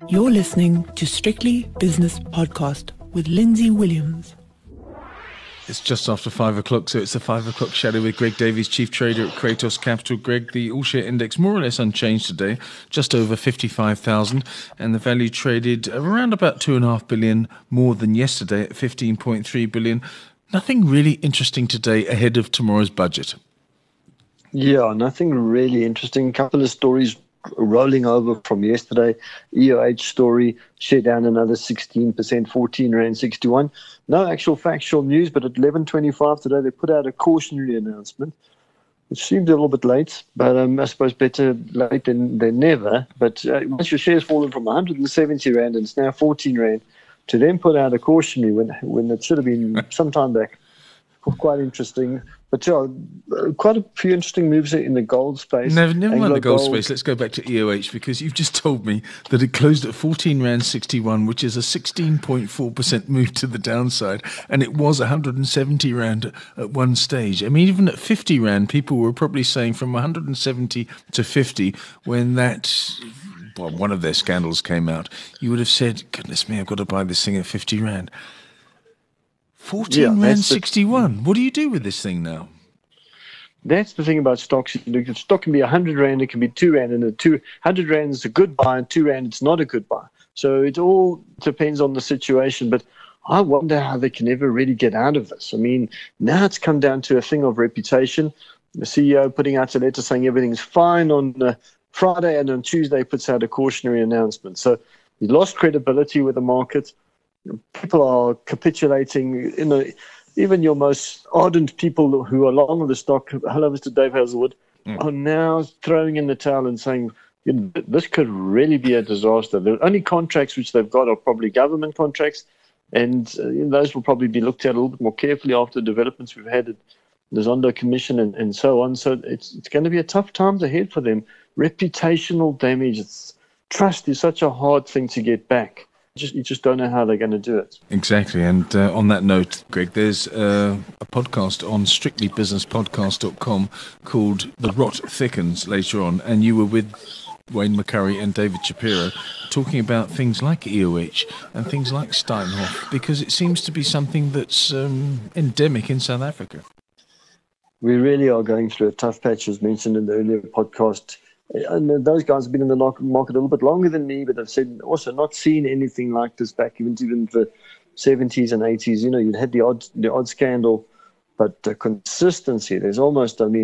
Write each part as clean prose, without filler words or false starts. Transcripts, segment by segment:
You're listening to Strictly Business Podcast with Lindsay Williams. It's just after 5 o'clock, so it's the 5 o'clock shadow with Greg Davies, Chief Trader at Kratos Capital. Greg, the all-share index more or less unchanged today, just over 55,000, and the value traded around about 2.5 billion more than yesterday at 15.3 billion. Nothing really interesting today ahead of tomorrow's budget. Yeah, nothing really interesting. A couple of stories rolling over from yesterday. EOH story, share down another 16%, 14 Rand 61. No actual factual news, but at 11:25 today they put out a cautionary announcement, which seemed a little bit late, but I suppose better late than never. But once your share's fallen from 170 Rand and it's now 14 Rand, to then put out a cautionary when it should have been some time back, quite interesting. But quite a few interesting moves in the gold space. Never mind the gold space. Let's go back to EOH, because you've just told me that it closed at 14 Rand 61, which is a 16.4% move to the downside, and it was 170 Rand at one stage. I mean, even at 50 Rand, people were probably saying from 170 to 50 when one of their scandals came out. You would have said, goodness me, I've got to buy this thing at 50 Rand. 14 Rand 61. What do you do with this thing now? That's the thing about stocks. The stock can be 100 Rand, it can be 2 Rand, and 100 Rand is a good buy, and 2 Rand it's not a good buy. So it all depends on the situation. But I wonder how they can ever really get out of this. I mean, now it's come down to a thing of reputation. The CEO putting out a letter saying everything's fine on Friday, and on Tuesday puts out a cautionary announcement. So he lost credibility with the market. People are capitulating. Even your most ardent people who are long on the stock, hello, Mr. Dave Hazelwood, are now throwing in the towel and saying, this could really be a disaster. The only contracts which they've got are probably government contracts, and those will probably be looked at a little bit more carefully after the developments we've had at the Zondo Commission and so on. So it's going to be a tough times ahead for them. Reputational damage, trust is such a hard thing to get back. You just don't know how they're going to do it. Exactly. And on that note, Greg, there's a podcast on strictlybusinesspodcast.com called The Rot Thickens later on. And you were with Wayne McCurry and David Shapiro talking about things like EOH and things like Steinhoff, because it seems to be something that's endemic in South Africa. We really are going through a tough patch, as mentioned in the earlier podcast. And those guys have been in the market a little bit longer than me, but they've said also not seen anything like this back even the 70s and 80s. You'd had the odd scandal, but consistency. There's almost a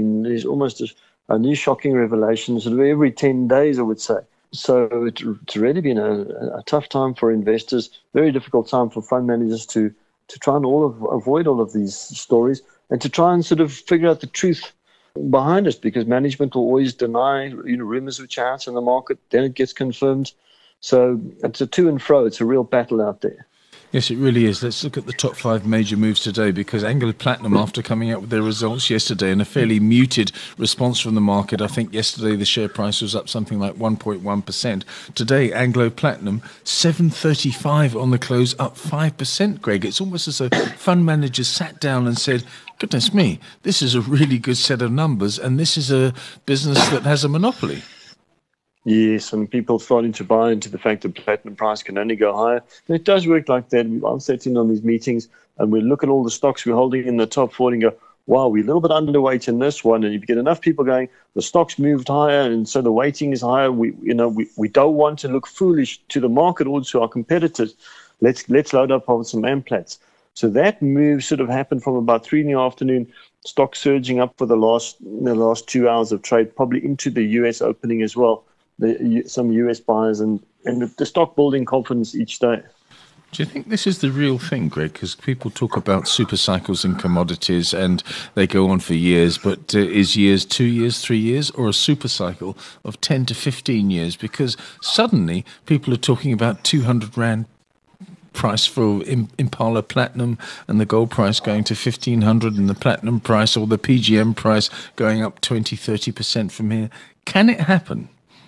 new shocking revelation sort of every 10 days, I would say. So it's really been a tough time for investors, very difficult time for fund managers to try and avoid all of these stories and to try and sort of figure out the truth behind us, because management will always deny rumors which are out in the market, then it gets confirmed. So it's a to and fro. It's a real battle out there. Yes, it really is. Let's look at the top 5 major moves today, because Anglo Platinum, after coming out with their results yesterday and a fairly muted response from the market, I think yesterday the share price was up something like 1.1%. Today, Anglo Platinum, 7.35 on the close, up 5%, Greg. It's almost as though fund managers sat down and said, goodness me, this is a really good set of numbers, and this is a business that has a monopoly. Yes, and people starting to buy into the fact that platinum price can only go higher. And it does work like that. I'm sitting on these meetings and we look at all the stocks we're holding in the top 40 and go, wow, we're a little bit underweight in this one. And if you get enough people going, the stock's moved higher, and so the weighting is higher. We don't want to look foolish to the market or to our competitors. Let's load up on some Amplats. So that move sort of happened from about 3 in the afternoon, stock surging up for the last 2 hours of trade, probably into the US opening as well. Some US buyers and the stock building confidence each day. Do you think this is the real thing, Greg? Because people talk about super cycles in commodities and they go on for years, but is years 2 years, 3 years, or a super cycle of 10 to 15 years? Because suddenly people are talking about 200 Rand price for Impala Platinum and the gold price going to 1,500 and the platinum price or the PGM price going up 20-30% from here. Can it happen?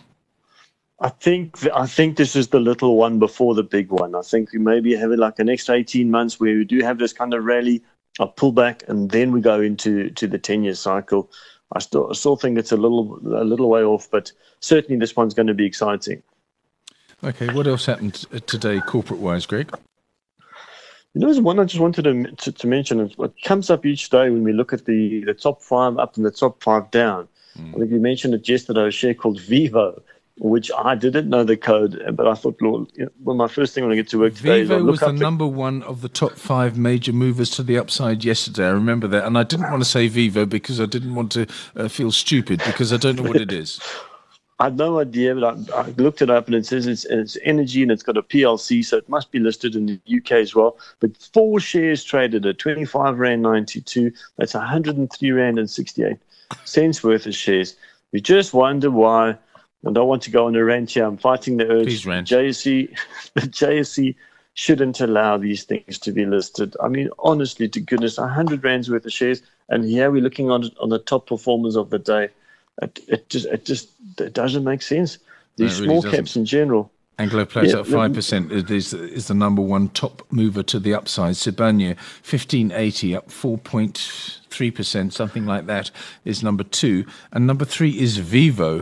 I think this is the little one before the big one. I think we maybe have like the next 18 months where we do have this kind of rally, a pullback, and then we go into the 10-year cycle. I still think it's a little way off, but certainly this one's going to be exciting. Okay, what else happened today corporate-wise, Greg? There's one I just wanted to mention. It's what comes up each day when we look at the top 5 up and the top 5 down. I think you mentioned it yesterday, a share called Vivo, which I didn't know the code, but I thought, Lord, my first thing when I get to work today is Vivo was the number 1 of the top 5 major movers to the upside yesterday. I remember that. And I didn't want to say Vivo because I didn't want to feel stupid because I don't know what it is. I had no idea, but I looked it up and it says it's energy and it's got a PLC, so it must be listed in the UK as well. But 4 shares traded at 25 Rand 92. That's 103 Rand and 68 cents worth of shares. You just wonder why. I don't want to go on a rant here. I'm fighting the urge. Please rant. The JSE shouldn't allow these things to be listed. I mean, honestly, to goodness, 100 Rands worth of shares, and here we're looking on the top performers of the day. It doesn't make sense. These really small caps in general. Anglo Platinum at 5% is the number 1 top mover to the upside. Sibanye 1580 up 4.3%, something like that, is number 2. And number 3 is Vivo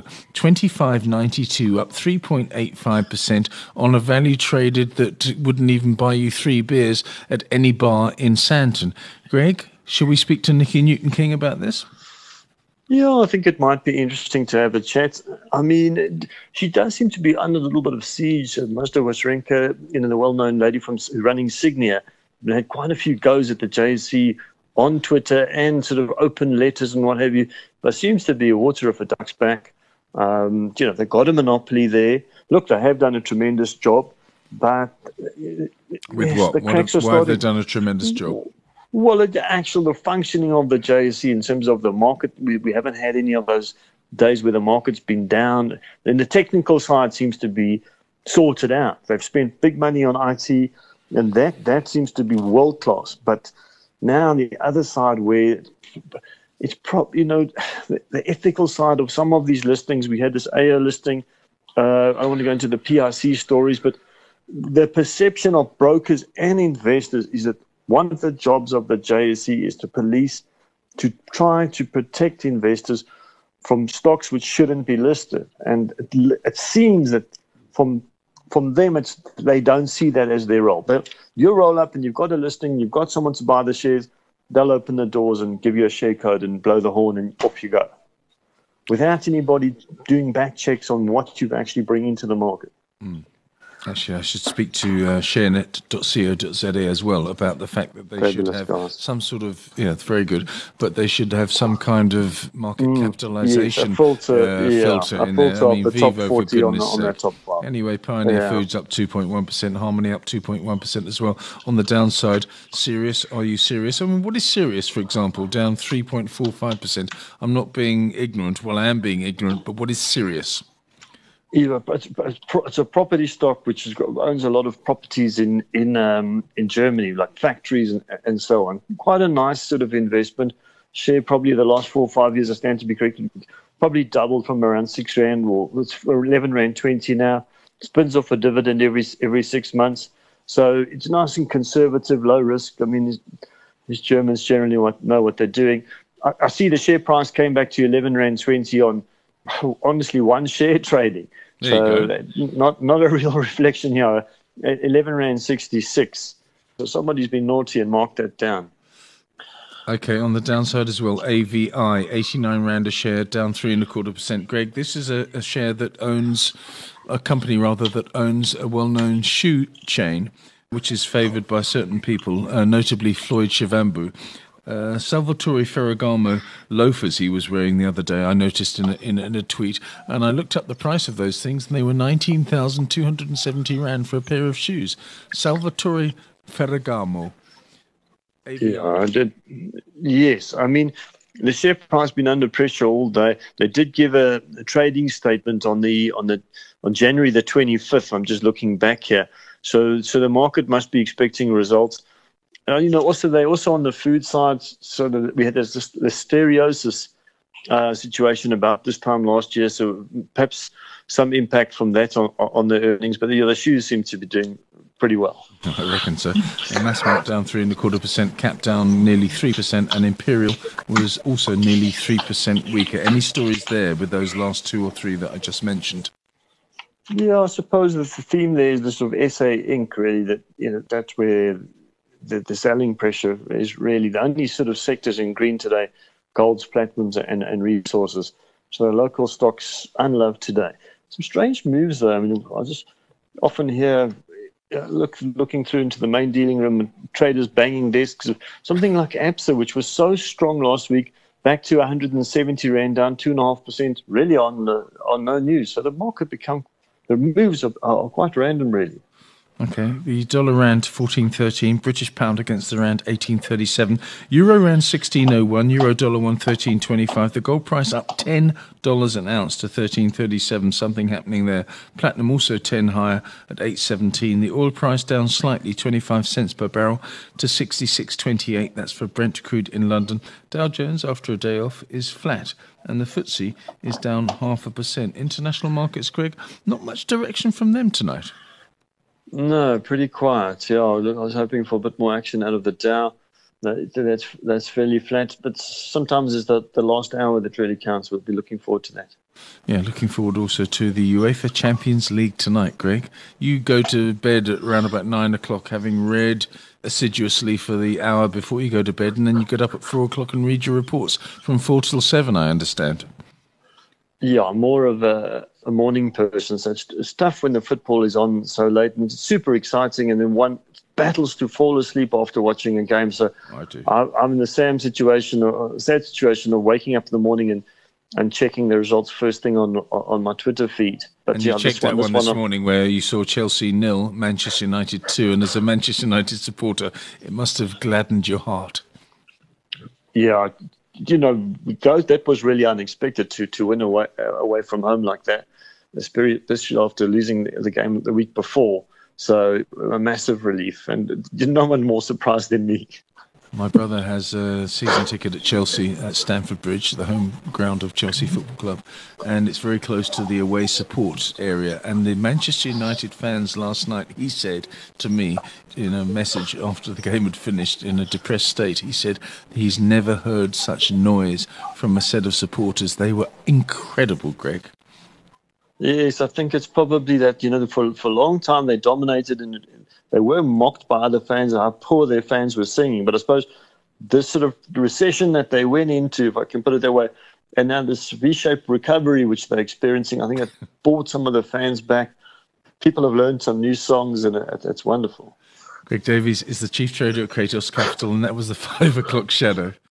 2592 up 3.85% on a value traded that wouldn't even buy you 3 beers at any bar in Sandton. Greg, shall we speak to Nikki Newton-King about this? Yeah, I think it might be interesting to have a chat. I mean, she does seem to be under a little bit of siege. Mazda Washrenka, the well-known lady from running Signia, had quite a few goes at the JSE on Twitter and sort of open letters and what have you. There seems to be a water off a duck's back. They've got a monopoly there. Look, they have done a tremendous job, but with what? Why have they done a tremendous job? Well, the functioning of the JSE in terms of the market, we haven't had any of those days where the market's been down. And the technical side seems to be sorted out. They've spent big money on IT, and that seems to be world class. But now on the other side, where it's the ethical side of some of these listings, we had this AO listing. I don't want to go into the PIC stories, but the perception of brokers and investors is that one of the jobs of the JSE is to try to protect investors from stocks which shouldn't be listed. And it seems that from them, they don't see that as their role. But you roll up and you've got a listing, you've got someone to buy the shares, they'll open the doors and give you a share code and blow the horn and off you go, without anybody doing back checks on what you've actually bring into the market. Actually, I should speak to sharenet.co.za as well about the fact that they should have some sort of, it's very good, but they should have some kind of market capitalization filter in there. I mean, Vivo, for goodness sake. Anyway, Pioneer Foods up 2.1%, Harmony up 2.1% as well. On the downside, Sirius, are you serious? I mean, what is Sirius, for example, down 3.45%? I'm not being ignorant. Well, I am being ignorant, but what is Sirius? It's a property stock which owns a lot of properties in Germany, like factories and so on. Quite a nice sort of investment. Share probably the last 4 or 5 years, I stand to be corrected, probably doubled from around 6 Rand, or it's 11 Rand 20 now. Spins off a dividend every 6 months. So it's nice and conservative, low risk. I mean, these Germans generally know what they're doing. I see the share price came back to 11 Rand 20 on, honestly, 1 share trading. So not a real reflection here. 11 Rand 66. So somebody's been naughty and marked that down. Okay, on the downside as well, AVI 89 Rand a share, down 3.25%. Greg, this is a share that owns a company that owns a well-known shoe chain, which is favoured by certain people, notably Floyd Shivambu. Salvatore Ferragamo loafers he was wearing the other day, I noticed in a tweet, and I looked up the price of those things, and they were 19,270 Rand for a pair of shoes. Salvatore Ferragamo. Yeah, I did. Yes, I mean, the share price has been under pressure all day. They did give a trading statement on January the 25th. I'm just looking back here. So the market must be expecting results. Also they on the food side, so that we had this listeriosis situation about this time last year, so perhaps some impact from that on the earnings. But the shoes seem to be doing pretty well. I reckon so. Massmart down 3.25%, Cap down nearly 3%, and Imperial was also nearly 3% weaker. Any stories there with those last 2 or 3 that I just mentioned? Yeah, I suppose the theme there is the sort of SA Inc. Really, that that's where the selling pressure is really the only sort of sectors in green today: golds, platinums, and resources. So local stocks unloved today. Some strange moves though. I mean, I just often hear looking through into the main dealing room and traders banging desks. Something like Absa, which was so strong last week, back to 170 rand, down 2.5%, really on no news. So the moves are quite random, really. Okay, the dollar rand 14.13, British pound against the rand 18.37, euro rand 16.01, euro dollar 113.25. The gold price up $10 an ounce to 13.37. Something happening there. Platinum also 10 higher at 8.17. The oil price down slightly, 25 cents per barrel to 66.28. That's for Brent crude in London. Dow Jones, after a day off, is flat, and the FTSE is down 0.5%. International markets, Greg, not much direction from them tonight. No, pretty quiet. Yeah, I was hoping for a bit more action out of the Dow. That's fairly flat, but sometimes it's the last hour that really counts. We'll be looking forward to that. Yeah, looking forward also to the UEFA Champions League tonight, Greg. You go to bed at around about 9 o'clock, having read assiduously for the hour before you go to bed, and then you get up at 4 o'clock and read your reports from 4 till 7, I understand. Yeah, I'm more of a morning person. So it's tough when the football is on so late, and it's super exciting, and then one battles to fall asleep after watching a game. So I'm in the same situation, or sad situation, of waking up in the morning and checking the results first thing on my Twitter feed. But and you checked that one this morning where you saw Chelsea 0, Manchester United 2, and as a Manchester United supporter, it must have gladdened your heart. Yeah, that was really unexpected to win away from home like that, especially after losing the game the week before. So a massive relief, and no one more surprised than me. My brother has a season ticket at Chelsea at Stamford Bridge, the home ground of Chelsea Football Club, and it's very close to the away support area. And the Manchester United fans last night, he said to me in a message after the game had finished in a depressed state, he said he's never heard such noise from a set of supporters. They were incredible, Greg. Yes, I think it's probably that, for a long time they dominated and they were mocked by other fans how poor their fans were singing. But I suppose this sort of recession that they went into, if I can put it that way, and now this V-shaped recovery which they're experiencing, I think it brought some of the fans back. People have learned some new songs, and it's wonderful. Greg Davies is the chief trader at Kratos Capital, and that was the 5 o'clock shadow.